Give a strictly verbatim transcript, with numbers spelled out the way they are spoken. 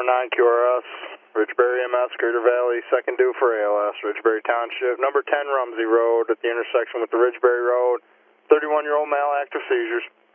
nine Q R S, Ridgeberry M S, Crater Valley, second due for A L S, Ridgeberry Township, number ten Rumsey Road at the intersection with the Ridgeberry Road, thirty-one-year-old male, active seizures.